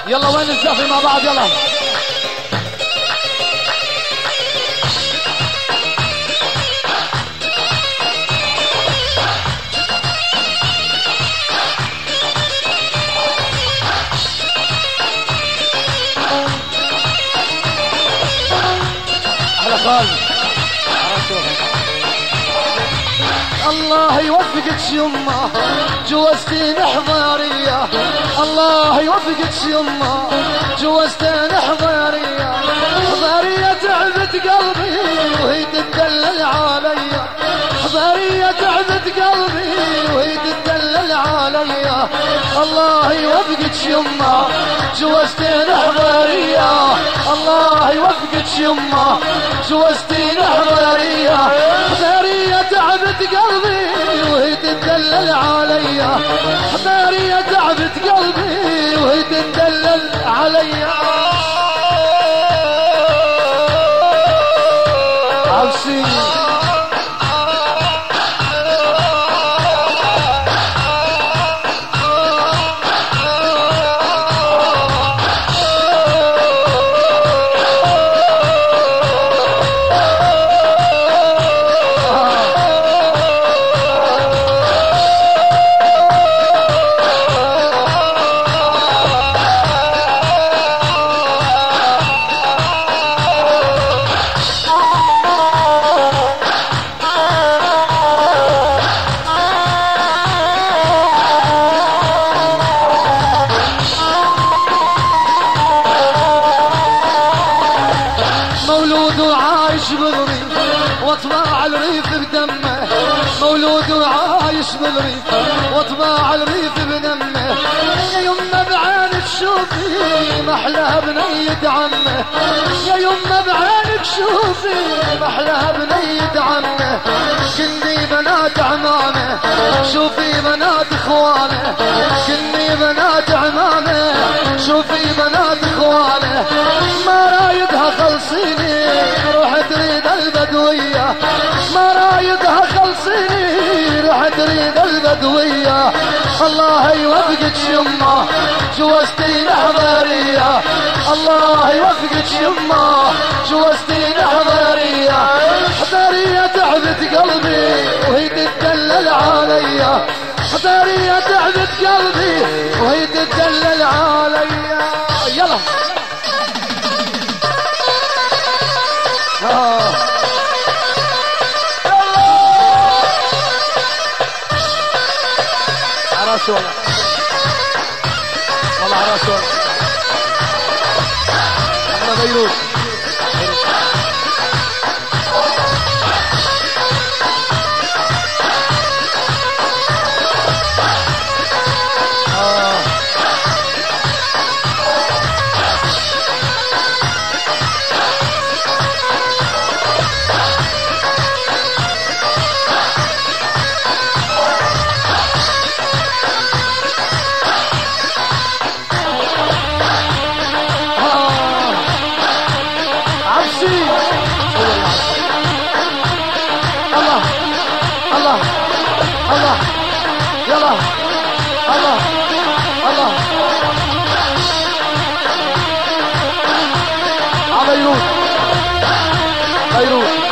يلا وين الزفة مع بعض يلا. أحلى خالد. الله يوفقك يمه جوزتين حضارية. الله يوفقك يمه جوزتين حضارية. حضارية تعبت قلبي وهي تدلل عليا. حضارية تعبت قلبي وهي تدلل عليا. الله يوفقك يمه جوزتين حضارية. الله يوفقك يمه جوزتين حضارية. حضارية تعبت قلبي وهي تدلل عليا. حضارية تعبت قلبي وهي تدلل عليا. عبسي واطباع الريف بدمه. مولود وعايش بالريف واطباع الريف بدمه. يا يمه بعينك شوفي محلاها بنية عمه. يا يمه بعينك شوفي محلاها بنية عمه. كني بنات عمامه شوفي بنات اخوانه. كني بنات عمامه شوفي بنات اخوانه. ما رايدها خلصيني روح تريد البدوية. ما رايدها خلصيني روح تريد البدوية. الله يوفقك يمه جوزتين حضارية. الله يوفقك يمه جوزتين حضارية. حضارية تعبت قلبي وهي تدلل عليا. حضارية تعبت قلبي وهي تدلل عليا. يلا عراسونا والله عراسونا. احنا بيروت يلا الله الله بيروت بيروت.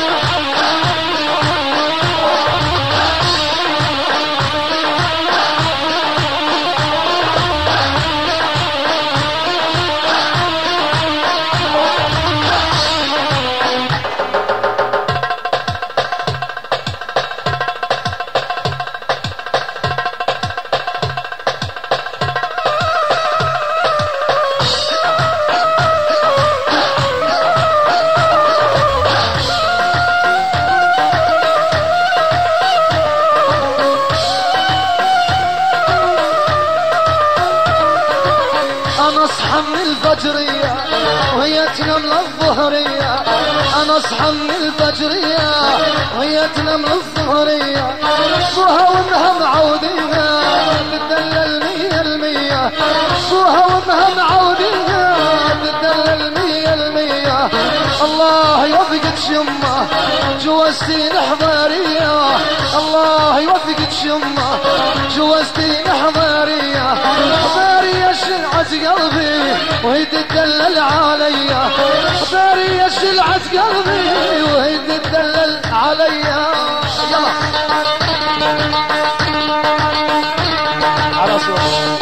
أنا أصحى من الفجرية وهي تنام للظهرية. أنا أصحى من الفجرية وهي تنام للظهرية. أبوها وأمها معودينها تدلل 100%. أبوها وأمها معودينها تدلل 100%. الله يوفقك يمه جوزتين حضارية. الله يوفقك يمه جوزتين حضارية. حضارية شرعية شلعة قلبي وهي تدلل عليا حضارية شلعة قلبي وهي تدلل عليا يلا على صوت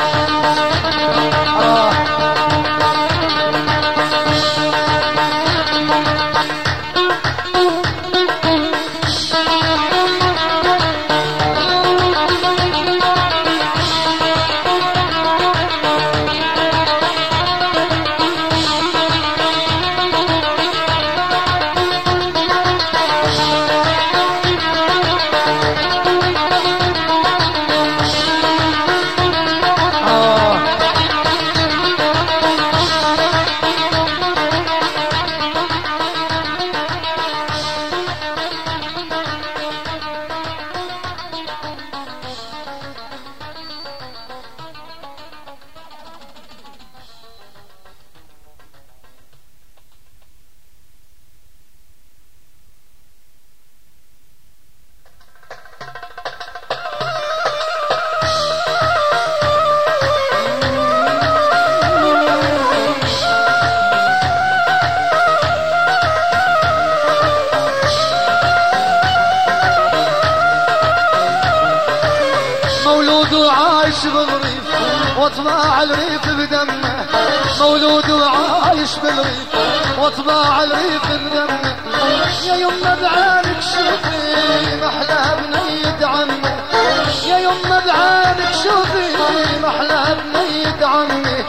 مولود وعايش بالريف واطباع الريف بدمه مولود وعايش بالريف واطباع الريف بدمه يا يمه بعينك شوفي محلى بنية عمي يا يمه بعينك شوفي محلى بنية عمي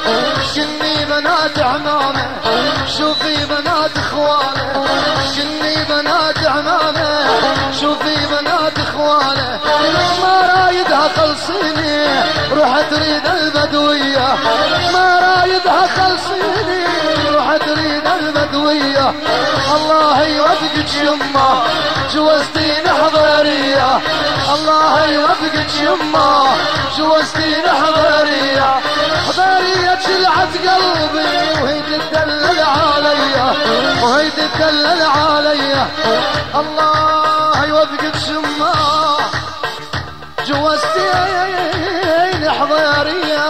كني بنات عمامه شوفي بنات اخوانه كني بنات عمامه شوفي بنات اخوانه ما رايدها خلصيني روح تريد البدوية ما رايدها خلصيني روح تريد البدوية الله يوفقك يمه جوزتيني حضارية الله يوفقك يمه جوزتيني حضارية حضارية شلعة قلبي وهي تدلل عليا وهي تدلل عليا الله يوفقك يمه جوزتيني حضارية